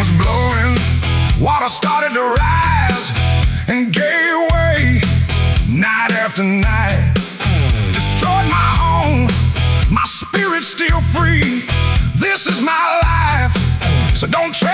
was blowing, water started to rise and gave way night after night. Destroyed my home, my spirit's still free. This is my life, so don't try